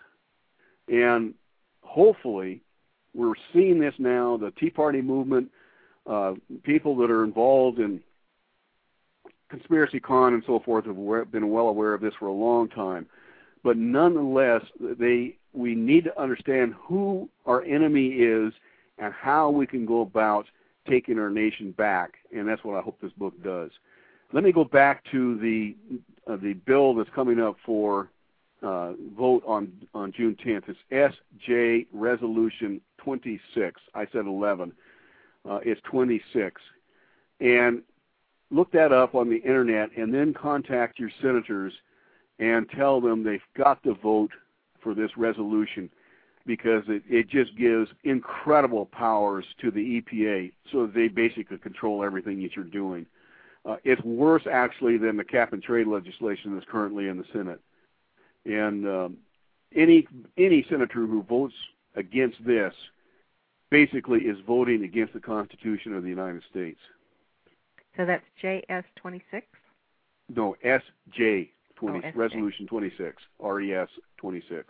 And hopefully we're seeing this now, the Tea Party movement, uh, people that are involved in conspiracy con and so forth have been well aware of this for a long time. But nonetheless, they we need to understand who our enemy is and how we can go about taking our nation back, and that's what I hope this book does. Let me go back to the uh, the bill that's coming up for uh, vote on on June tenth. It's S J Resolution twenty-six. I said eleven. Uh, it's twenty-six. And look that up on the internet, and then contact your senators and tell them they've got to vote for this resolution, because it, it just gives incredible powers to the E P A, so they basically control everything that you're doing. Uh, it's worse, actually, than the cap and trade legislation that's currently in the Senate. And um, any any senator who votes against this basically is voting against the Constitution of the United States. So that's J S twenty-six? No, S J twenty, oh, S J. Resolution twenty-six, R E S twenty-six.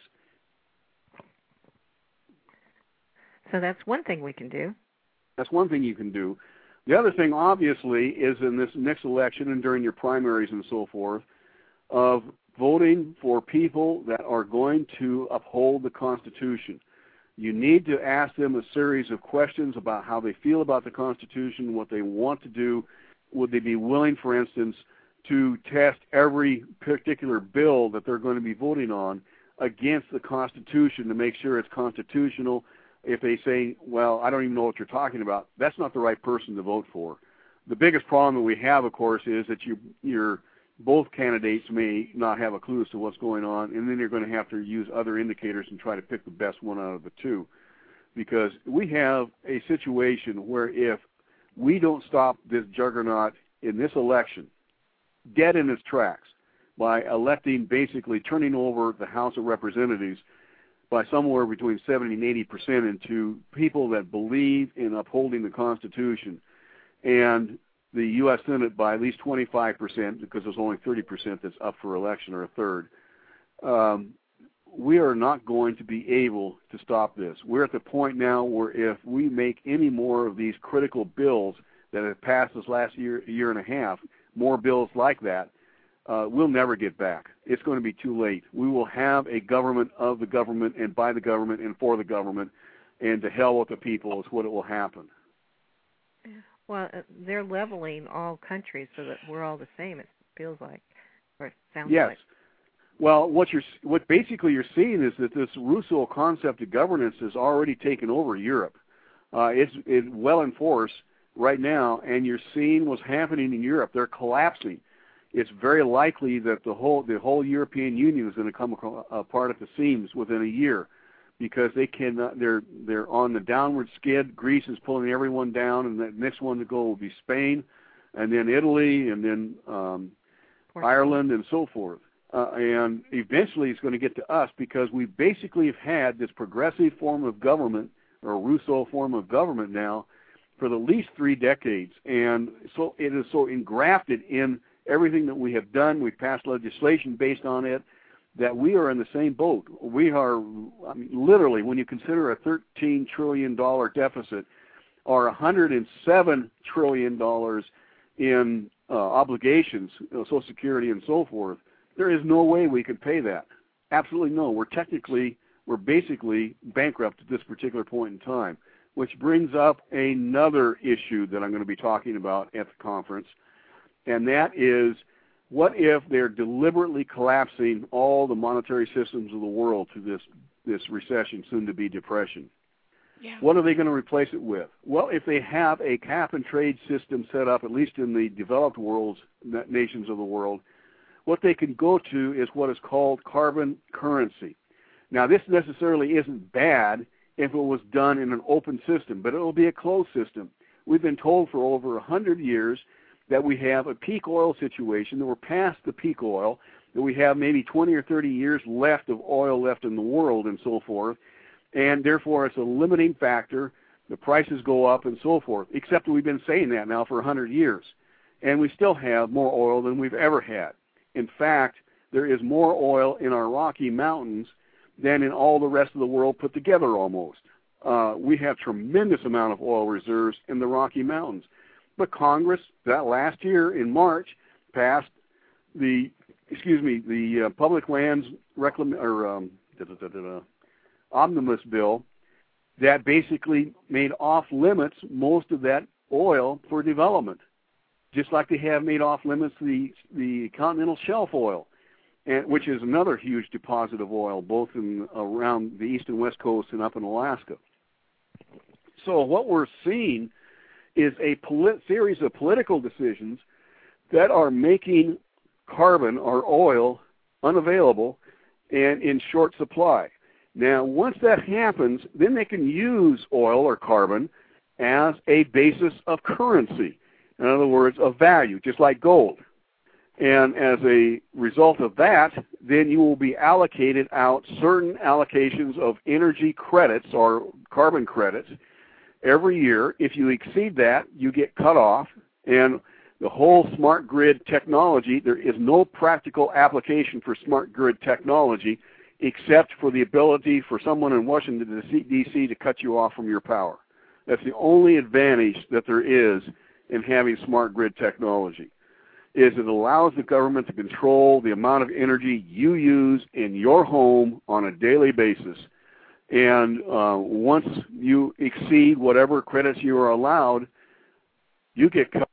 So that's one thing we can do. That's one thing you can do. The other thing, obviously, is in this next election and during your primaries and so forth, of voting for people that are going to uphold the Constitution. You need to ask them a series of questions about how they feel about the Constitution, what they want to do. Would they be willing, for instance, to test every particular bill that they're going to be voting on against the Constitution to make sure it's constitutional? If they say, well, I don't even know what you're talking about, that's not the right person to vote for. The biggest problem that we have, of course, is that you, you're, both candidates may not have a clue as to what's going on, and then you're going to have to use other indicators and try to pick the best one out of the two. Because we have a situation where if we don't stop this juggernaut in this election, dead in its tracks, by electing, basically turning over the House of Representatives by somewhere between seventy and eighty percent into people that believe in upholding the Constitution, and the U S Senate by at least twenty-five percent, because there's only thirty percent that's up for election, or a third, um, we are not going to be able to stop this. We're at the point now where if we make any more of these critical bills that have passed this last year, year and a half, more bills like that, uh, we'll never get back. It's going to be too late. We will have a government of the government and by the government and for the government, and to hell with the people is what it will happen. Well, uh, they're leveling all countries so that we're all the same, it feels like, or it sounds yes. like. Well, what you're what basically you're seeing is that this Rousseau concept of governance has already taken over Europe. Uh, it's, it's well in force right now, and you're seeing what's happening in Europe. They're collapsing. It's very likely that the whole the whole European Union is going to come apart at the seams within a year, because they cannot. They're they're on the downward skid. Greece is pulling everyone down, and the next one to go will be Spain, and then Italy, and then um, Ireland, and so forth. Uh, and eventually it's going to get to us because we basically have had this progressive form of government, or Rousseau form of government now, for the least three decades. And so it is so engrafted in everything that we have done. We've passed legislation based on it, that we are in the same boat. We are, I mean, literally, when you consider a thirteen trillion dollars deficit or one hundred seven trillion dollars in uh, obligations, you know, Social Security and so forth, there is no way we could pay that. Absolutely no. We're technically, we're basically bankrupt at this particular point in time, which brings up another issue that I'm going to be talking about at the conference, and that is, what if they're deliberately collapsing all the monetary systems of the world through this, this recession, soon to be depression? Yeah. What are they going to replace it with? Well, if they have a cap and trade system set up, at least in the developed worlds, nations of the world, what they can go to is what is called carbon currency. Now, this necessarily isn't bad if it was done in an open system, but it will be a closed system. We've been told for over one hundred years that we have a peak oil situation, that we're past the peak oil, that we have maybe twenty or thirty years left of oil left in the world and so forth, and therefore it's a limiting factor. The prices go up and so forth, except that we've been saying that now for one hundred years, and we still have more oil than we've ever had. In fact, there is more oil in our Rocky Mountains than in all the rest of the world put together almost. Uh, we have tremendous amount of oil reserves in the Rocky Mountains. But Congress, that last year in March, passed the, excuse me, the uh, Public Lands Reclam- or um, da, da, da, da, da, Omnibus Bill that basically made off limits most of that oil for development, just like they have made off limits the the continental shelf oil, and which is another huge deposit of oil, both in around the east and west coast and up in Alaska. So what we're seeing is a polit- series of political decisions that are making carbon or oil unavailable and in short supply. Now, once that happens, then they can use oil or carbon as a basis of currency. In other words, of value, just like gold. And as a result of that, then you will be allocated out certain allocations of energy credits or carbon credits every year. If you exceed that, you get cut off. And the whole smart grid technology, there is no practical application for smart grid technology except for the ability for someone in Washington, D C to cut you off from your power. That's the only advantage that there is in having smart grid technology, is it allows the government to control the amount of energy you use in your home on a daily basis. And uh, once you exceed whatever credits you are allowed, you get cut.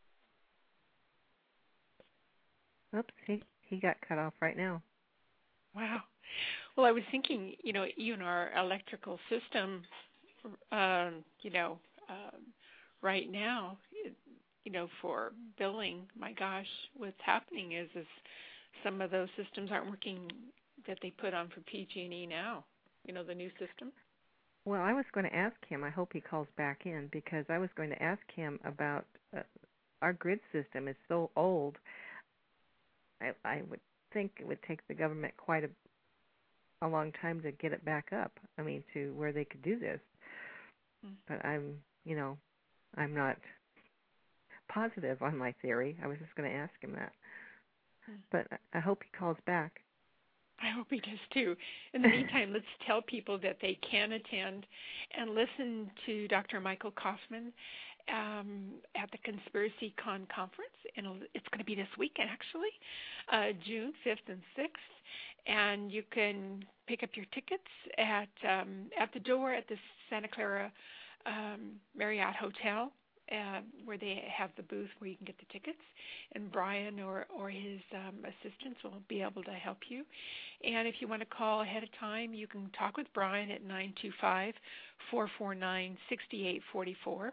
Oops, he, he got cut off right now. Wow. Well, I was thinking, you know, even our electrical system, um, you know, um, right now, it, you know, for billing, my gosh, what's happening is is some of those systems aren't working that they put on for P G and E now, you know, the new system. Well, I was going to ask him, I hope he calls back in, because I was going to ask him about uh, our grid system is so old, I, I would think it would take the government quite a, a long time to get it back up, I mean, to where they could do this. Mm. But I'm, you know, I'm not positive on my theory. I was just going to ask him that. Mm. But I hope he calls back. I hope he does too. In the meantime, let's tell people that they can attend and listen to Doctor Michael Kaufman um, at the Conspiracy Con conference, and it's going to be this weekend actually, uh, June fifth and sixth. And you can pick up your tickets at um, at the door at the Santa Clara um, Marriott Hotel, uh, where they have the booth where you can get the tickets, and Brian or, or his um, assistants will be able to help you. And if you want to call ahead of time, you can talk with Brian at nine two five, four four nine, six eight four four.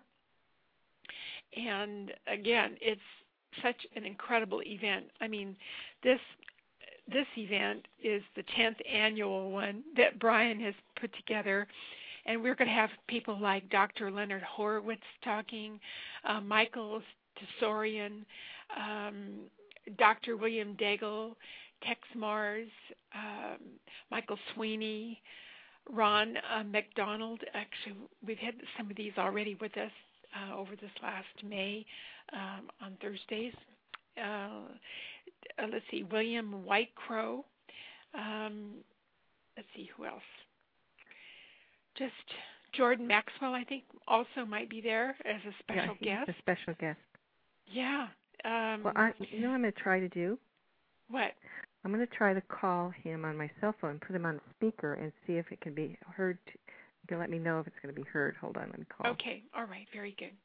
And again, it's such an incredible event. I mean, this this event is the tenth annual one that Brian has put together. And we're going to have people like Doctor Leonard Horowitz talking, uh, Michael Tesorian, um, Doctor William Daigle, Tex Mars, um, Michael Sweeney, Ron uh, McDonald. Actually, we've had some of these already with us uh, over this last May um, on Thursdays. Uh, uh, let's see, William Whitecrow. Um, let's see, who else? Just Jordan Maxwell, I think, also might be there as a special yeah, guest. A special guest. Yeah. Um, well, I, you know what I'm going to try to do? What? I'm going to try to call him on my cell phone, put him on speaker, and see if it can be heard. To, you can let me know if it's going to be heard. Hold on, let me call. Okay. All right. Very good.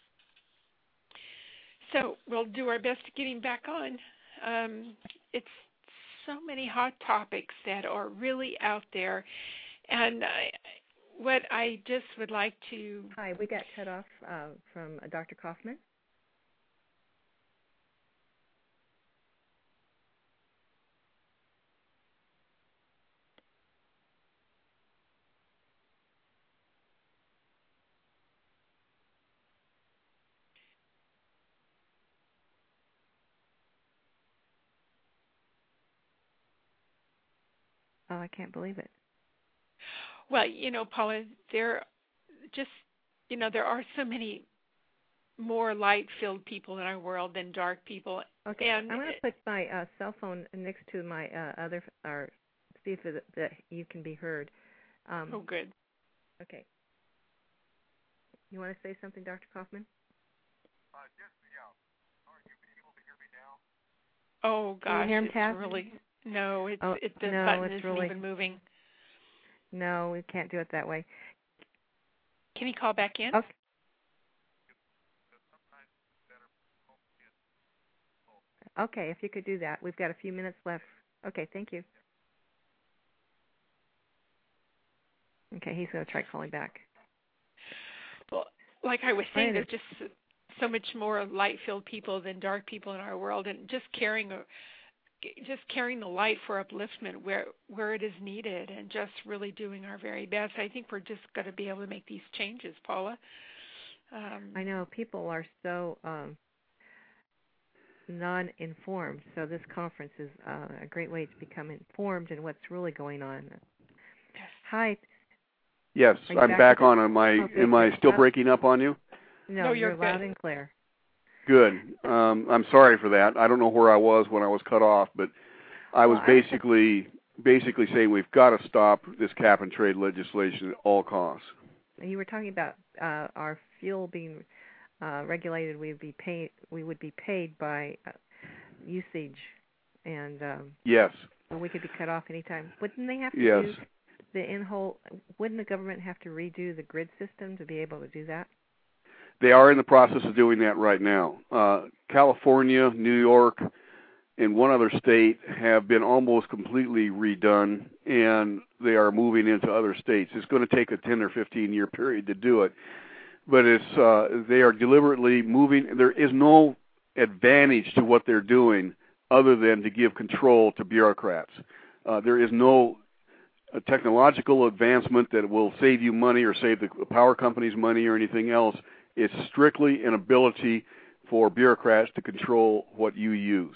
So we'll do our best to get him back on. Um, it's so many hot topics that are really out there, and I, what I just would like to... Hi, we got cut off uh, from uh, Doctor Kaufman. Oh, I can't believe it. Well, you know, Paula, there just, you know, there are so many more light-filled people in our world than dark people. Okay, and I'm going to put my uh, cell phone next to my uh, other, or see if it, that you can be heard. Um, oh, good. Okay. You want to say something, Doctor Kaufman? Uh, just, yeah. Are you able to hear me now? Oh, gosh, Can you hear him, it's Taz? really, no, it's, oh, it, the no, button it's isn't really, even moving. No, we can't do it that way. Can you call back in? Okay. Okay, if you could do that. We've got a few minutes left. Okay, thank you. Okay, he's going to try calling back. Well, like I was saying, Right. there's just so much more light-filled people than dark people in our world, and just carrying a, just carrying the light for upliftment where where it is needed, and just really doing our very best. I think we're just going to be able to make these changes, Paula. Um, I know people are so um, non-informed, so this conference is uh, a great way to become informed in what's really going on. yes. Hi. Yes, I'm back, back on. Am I okay, am I still breaking up on you? No, no you're, you're loud good. and clear. Good. Um, I'm sorry for that. I don't know where I was when I was cut off, but I was well, basically I basically saying we've got to stop this cap and trade legislation at all costs. You were talking about uh, our fuel being uh, regulated. We would be paid. We would be paid by uh, usage, and um, Yes. we could be cut off anytime. Wouldn't they have to Yes. do the in-whole? Wouldn't the government have to redo the grid system to be able to do that? They are in the process of doing that right now. Uh, California, New York, and one other state have been almost completely redone, and they are moving into other states. It's going to take a ten or fifteen year period to do it, but it's uh, they are deliberately moving. There is no advantage to what they're doing other than to give control to bureaucrats. Uh, there is no uh, technological advancement that will save you money or save the power companies money or anything else. It's strictly an ability for bureaucrats to control what you use.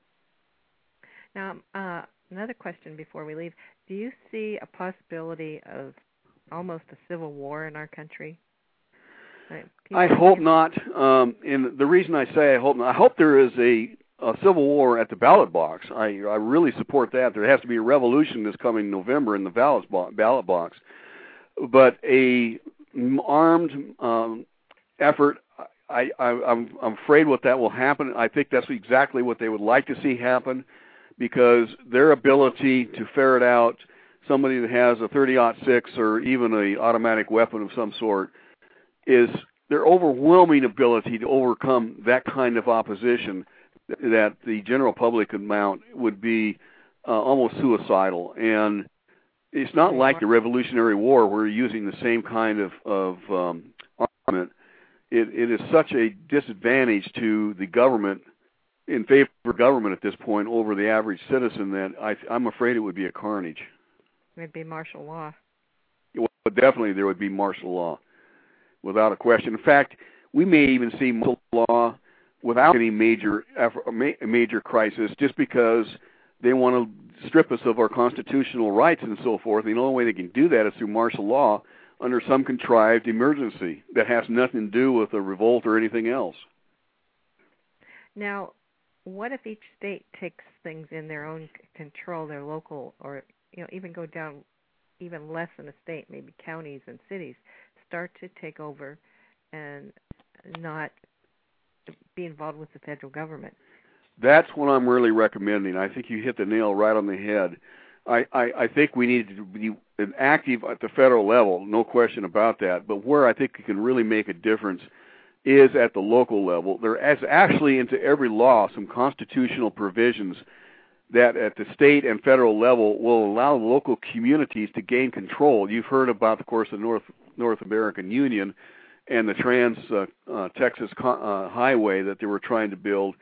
Now, uh, another question before we leave. Do you see a possibility of almost a civil war in our country? Like, I hope not. Um, and the reason I say I hope not, I hope there is a, a civil war at the ballot box. I, I really support that. There has to be a revolution this coming November in the ballot box. Ballot box. But a armed um, effort, I, I, I'm, I'm afraid what that will happen. I think that's exactly what they would like to see happen, because their ability to ferret out somebody that has a thirty aught six or even an automatic weapon of some sort is their overwhelming ability to overcome that kind of opposition that the general public could mount would be uh, almost suicidal. And it's not like the Revolutionary War where you're using the same kind of, of um, armament. It, it is such a disadvantage to the government in favor of government at this point over the average citizen that I, I'm afraid it would be a carnage. It'd be martial law. But definitely there would be martial law, without a question. In fact, we may even see martial law without any major effort, major crisis, just because they want to strip us of our constitutional rights and so forth. The only way they can do that is through martial law under some contrived emergency that has nothing to do with a revolt or anything else. Now, what if each state takes things in their own control, their local, or you know, even go down even less than a state, maybe counties and cities, start to take over and not be involved with the federal government? That's what I'm really recommending. I think you hit the nail right on the head. I, I, I think we need to be active at the federal level, no question about that. But where I think we can really make a difference is at the local level. There is actually into every law some constitutional provisions that at the state and federal level will allow local communities to gain control. You've heard about, of course, the North North American Union and the Trans uh, uh, Texas uh, Highway that they were trying to build.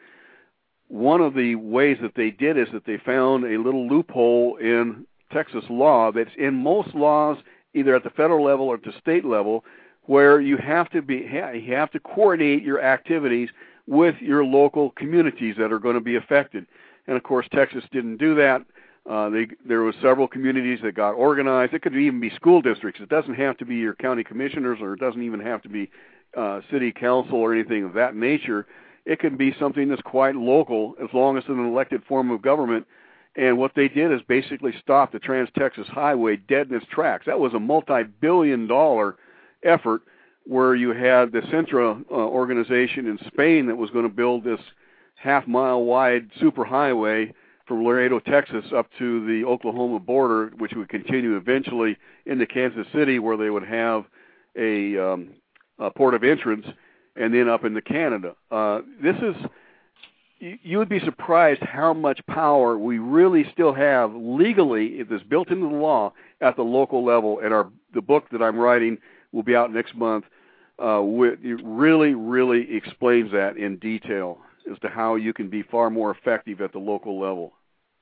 One of the ways that they did is that they found a little loophole in Texas law that's in most laws, either at the federal level or at the state level, where you have to be you have to coordinate your activities with your local communities that are going to be affected. And of course, Texas didn't do that. Uh, they, there were several communities that got organized. It could even be school districts. It doesn't have to be your county commissioners, or it doesn't even have to be uh, city council or anything of that nature. It can be something that's quite local, as long as it's an elected form of government. And what they did is basically stop the Trans-Texas Highway dead in its tracks. That was a multi-billion dollar effort where you had the Centra uh, organization in Spain that was going to build this half-mile wide superhighway from Laredo, Texas, up to the Oklahoma border, which would continue eventually into Kansas City, where they would have a, um, a port of entrance, and then up into Canada. Uh, this is, you, you would be surprised how much power we really still have legally, if it's built into the law, at the local level. And our the book that I'm writing will be out next month. Uh, with, it really, really explains that in detail as to how you can be far more effective at the local level.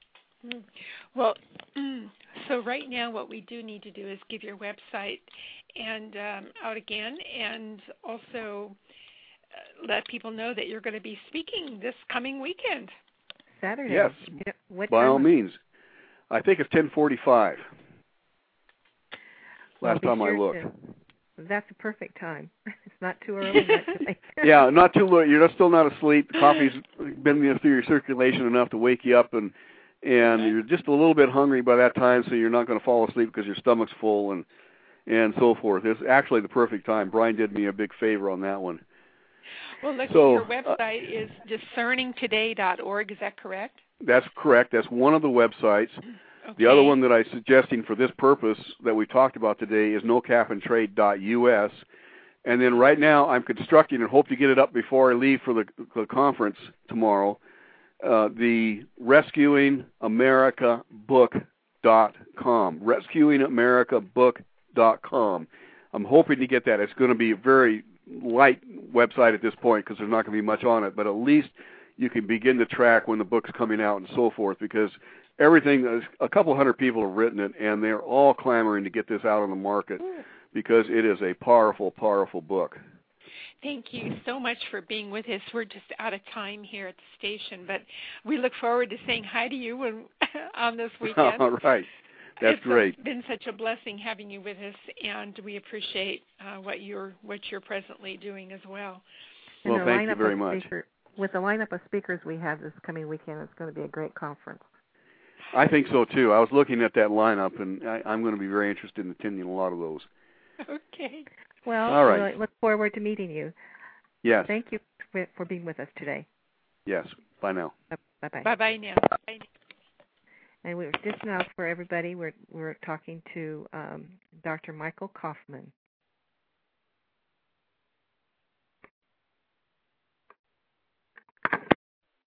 Well, so right now what we do need to do is give your website and um, out again, and also uh, let people know that you're going to be speaking this coming weekend. Saturday. Yes, what by time? all means. I think it's ten forty-five. Well, Last time sure I looked. To, that's a perfect time. It's not too early. Not too late. Yeah, not too late. You're still not asleep. The coffee's been through your circulation enough to wake you up, and and you're just a little bit hungry by that time, so you're not going to fall asleep because your stomach's full and and so forth. It's actually the perfect time. Brian did me a big favor on that one. Well, look, so, your website uh, is discerning today dot org. Is that correct? That's correct. That's one of the websites. Okay. The other one that I'm suggesting for this purpose that we talked about today is no cap and trade dot U S. And then right now I'm constructing and hope to get it up before I leave for the, the conference tomorrow, uh, the rescuing america book dot com, rescuing america book dot com. I'm hoping to get that. It's going to be a very light website at this point because there's not going to be much on it, but at least you can begin to track when the book's coming out and so forth, because everything, a couple hundred people have written it, and they're all clamoring to get this out on the market because it is a powerful, powerful book. Thank you so much for being with us. We're just out of time here at the station, but we look forward to saying hi to you when, on this weekend. All right. That's it's great. It's been such a blessing having you with us, and we appreciate uh, what you're what you're presently doing as well. Well, thank you very much. Speaker, with the lineup of speakers we have this coming weekend, it's going to be a great conference. I think so, too. I was looking at that lineup, and I, I'm going to be very interested in attending a lot of those. Okay. Well, all right. we look forward to meeting you. Yes. Thank you for, for being with us today. Yes. Bye now. Bye-bye. Bye-bye now. Bye. And we're just now for everybody, we're we're talking to um, Doctor Michael Kaufman.